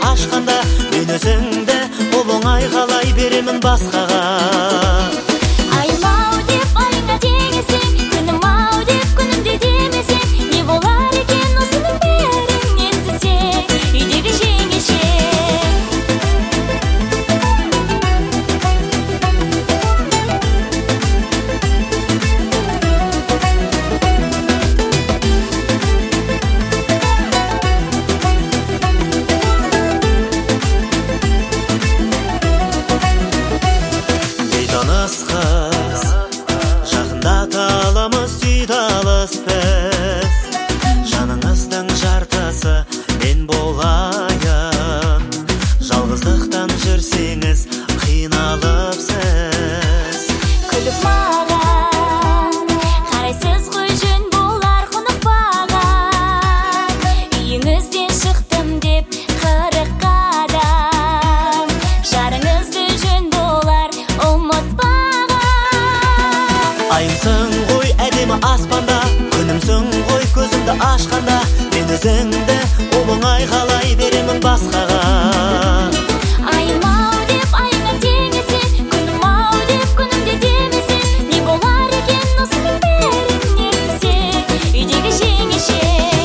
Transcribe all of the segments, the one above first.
ашқанда, мен өзіңді ол оңай қалай беремін басқаға. Айым-ау деп айыңа теңесең, күнім-ау деп күнімде демесең, не болар екен осының бәрін естісең, үйдегі жеңеше. Бейтаныс қыз, жақындата аламыз сүйді алыс біз. Жаныңыздың жартысы мен болайын, жалғыздықтан жүрсеңіз қиналып сіз. Күліп маған қарайсыз ғой, жөн болар құнықпаған. Үйіңізден шықтым деп 40 қадам, жарыңызды жөн болар ұмытпаған. Айымсың ғой әдемі аспанда, күнімсің ғой көзімді ашқанда, мен өзіңді ол оңай қалай беремін басқаға. Айым-ау деп айыңа теңесең, күнім-ау деп күнімде демесең, не болар екен осының бәрін естісең, үйдегі жеңеше.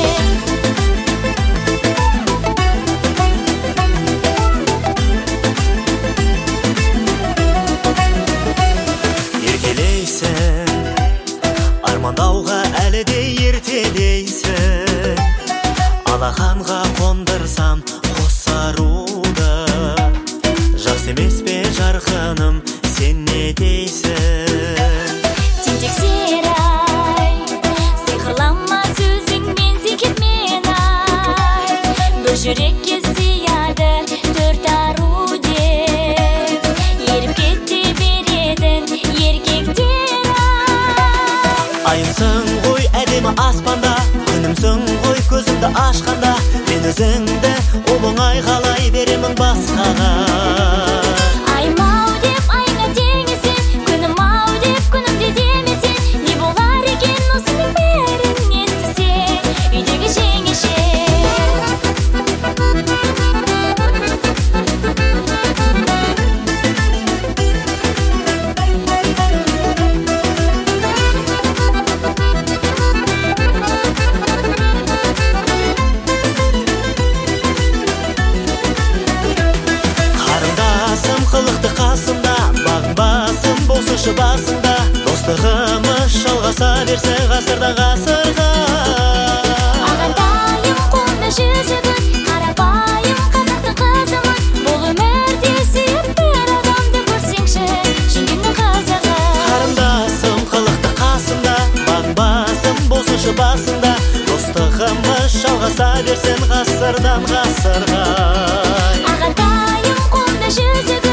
Еркелейсің, армандауға әлі де ертелейсің. Алақанға қондырсам қос аруды, жақсы емес пе жарқыным, сен не дейсің? Тентек-серай, сиқырлама сөзіңмен секет мен ай. Бір жүрекке сияды 4 ару деп, еріп кете беретін еркектер ай. Айымсың ғой әдемі аспанда, күнімсің ғой көзімді ашқанда, мен өзіңді ол оңай қалай беремін басқаға. Айым-ау деп айыңа теңесең, күнім-ау деп күнімде демесең, не болар екен осының бәрін естісең, үйдегі жеңеше. Қарындасым қылықты қасымда, бағбасым болсыншы басында, достығымыз жалғаса берсе ғасырдан ғасырға. Ағатайым қолында жүзігін, қарапайым қазақтың қызымын, бұл өмірде сүйіп бір адамды көрсеңші, жеңгемнің қызығы. Қарындасым қылықты қасымда, бағбасым болсыншы басында, достығымыз жалғаса берсін ғасырдан ғасырға. Ағатайым қолында жүзігін,